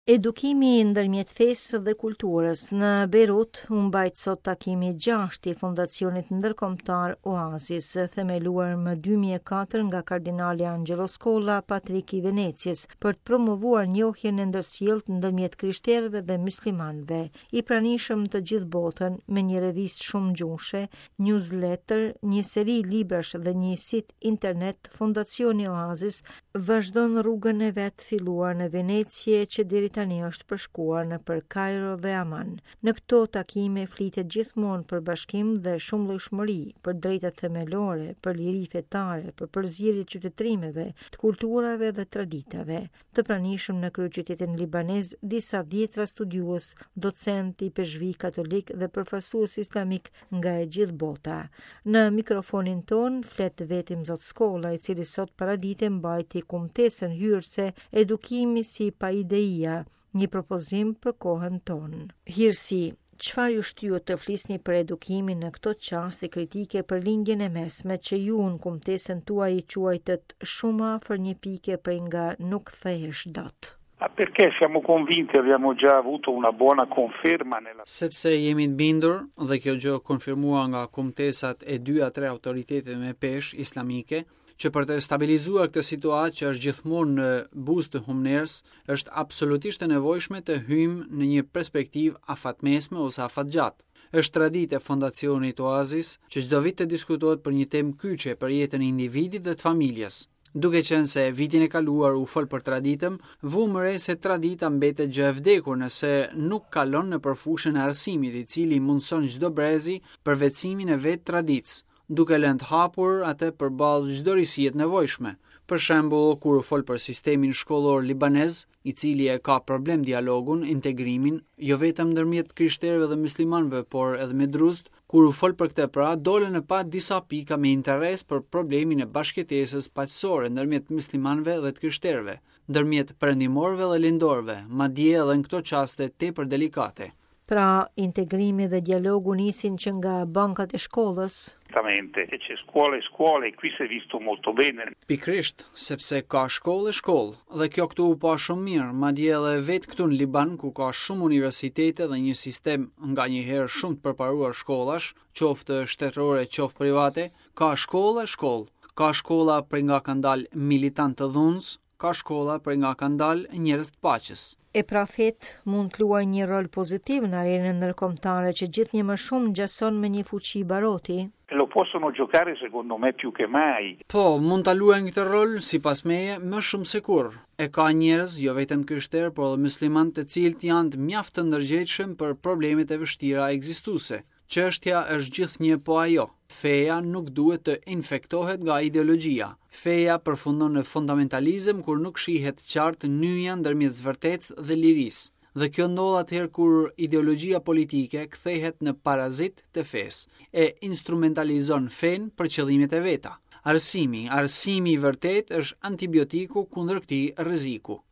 Edukimi ndërmjet fesë dhe kulturës. Në Beirut u mbajt sot takimi 6 i Fondacionit Ndërkombëtar Oasis, themeluar më 2004 nga kardinali Angelo Scola, Patrik i Veneciës, për të promovuar njohjen e ndërsjellët ndërmjet krishterëve dhe muslimanëve. I pranishëm të gjithë botën me një revistë shumë gjuhëshe, newsletter, një seri librash dhe një sit internet, Fondacioni Oasis vazhdon rrugën e vet filluar në Venecie që deri tani është përshkuar në për Kairo dhe Aman. Në këto takime flitet gjithmonë për bashkim dhe shumëllojshmëri, për drejtat themelore, për liri fetare, për përzierje qytetërimeve, të kulturave dhe traditave. Të pranishëm në kryeqytetin libanez disa dhjetra studiues, docent i peshqvi katolik dhe përfaqësues islamik nga e gjithë bota. Në mikrofonin ton flet vetëm zot Scola, i cili sot paradite mbajti kumtesën hyrëse edukimi si paideia, një propozim për kohën tonë. Hirsi, çfarë ju shtyhet të flisni për edukimin në këto çaste kritike për lindjen e mesme që ju në kumtesën tuaj i quajtët shumë afër një pike prej nga nuk thehesh dot? Perché siamo convinti, abbiamo già avuto una buona conferma nella... Sepse jemi të bindur dhe kjo gjë konfirmuar nga kumtesat e 2 a 3 autoriteteve me peshë islamike, që për të stabilizuar këtë situatë që është gjithmonë në buzë të humnerës, është absolutisht e nevojshme të hyjmë në një perspektivë afatmesme ose afatgjatë. Është traditë e Fondacionit Oasis që çdo vit të diskutohet për një temë kyçe për jetën e individit dhe të familjes. Duke qenë se vitin e kaluar u fol për traditëm, vu më re se tradita mbetet gjë e vdekur nëse nuk kalon në përfushën e arsimit, i cili mundson çdo brezi përvetësimin e vet traditës, duke lënë të hapur atë përballë çdo risie të nevojshme. Për shembull, kur u fol për sistemin shkollor libanez, i cili e ka problem dialogun, integrimin, jo vetëm ndërmjet krishterëve dhe muslimanëve, por edhe me druzët, kur u fol për këtë pra, dolën në pa disa pika me interes për problemin e bashkëjetesës paqësore ndërmjet muslimanëve dhe të krishterëve, ndërmjet perëndimorëve dhe lindorëve, madje edhe në këto çaste tepër delikate. Pra, integrimi dhe dialogu nisin që nga bankat e shkollës. Esattamente, c'è scuola e scuola e qui si è visto molto bene. Pikrisht, sepse ka shkollë e shkollë, dhe kjo këtu u pa shumë mirë, madje edhe vetë këtu në Liban, ku ka shumë universitete dhe një sistem nga njëherë shumë të përparuar shkollash, qoftë shtetërore, qoftë private, ka shkollë e shkollë. Ka shkolla për nga kanë dalë militant të dhunës, ka shkolla për nga kanë dalë njerëz të paqes. E pra fet mund të luajë një rol pozitiv në arenën ndërkombëtare që gjithnjë më shumë ngjason me një fuqi baroti? Lo possono giocare secondo me più che mai. Po, mund ta luajnë këtë rol sipas meje më shumë se kurrë. E ka njerëz, jo vetëm krishterë, por edhe muslimanë, të cilët janë mjaft të ndërgjegjshëm për problemet e vështira ekzistuese. Çështja është gjithnjë po ajo. Feja nuk duhet të infektohet nga ideologjia. Feja përfundon në fundamentalizëm kur nuk shihet qartë nyja ndërmjet vërtetës dhe lirisë. Dhe kjo ndodh atëherë kur ideologjia politike kthehet në parazit të fesë e instrumentalizon fen për qëllimet e veta. Arsimi i vërtet është antibiotiku kundër këtij rreziku.